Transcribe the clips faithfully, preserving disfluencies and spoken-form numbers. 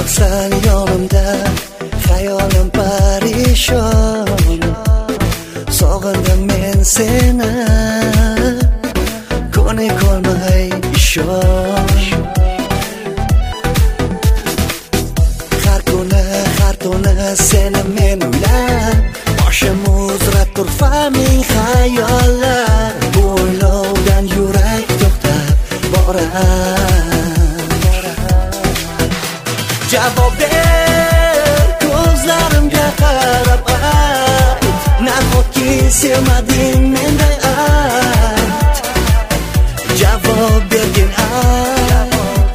yo'qsan yonimda, hayolim parishon. Sog'indim men seni, ko'na kolmay ishon. Har kuni, har tuni seni men o'ylab, boshim uzra turfa ming xayollar. Bu o'ylovdan yurak to'xtab borar. Javob ber ko'zlarimga qarab ayt, nahotki sevmading menday ayt. Javob bergin ayt.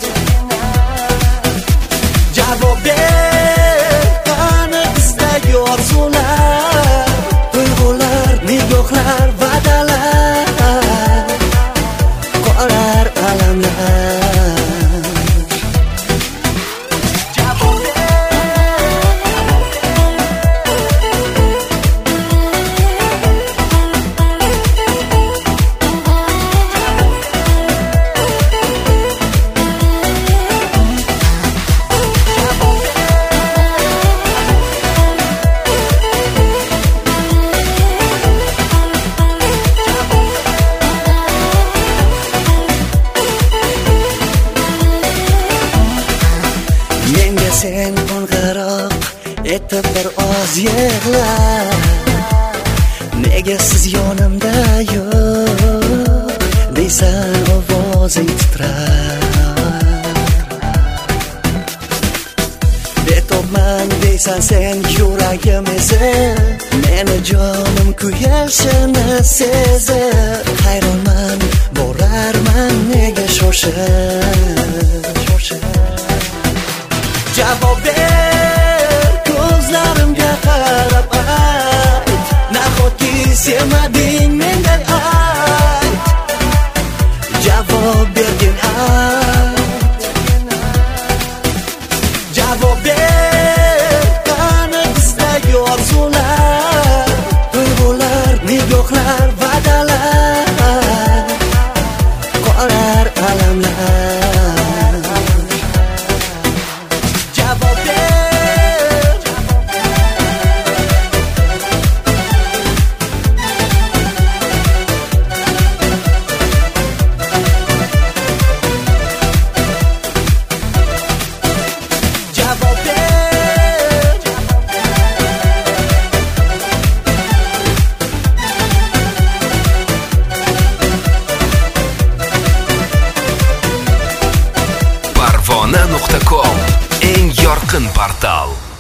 Javob ber qani bizdagi orzular, tuyg'ular, nigohlar, va'dalar, qolar alamlar. Sen qo'ng'iroq etib bir oz yig'la, nega siz yonimda yo'q deysan ovozing titrar. Betobman deysan sen yuragim ezib, meni jonim kuyashini sezib. Hayronman borarman nega shoshib. Javob ber ko'zlarimga qarab ayt, nahotki sevmading menday ayt. Javob bergin ayt. Javob ber qani bizdagi orzular, tuyg'ular, nigohlar, va'dalar, qolar alamlar. Parvona nuqta com eng yorqin portal.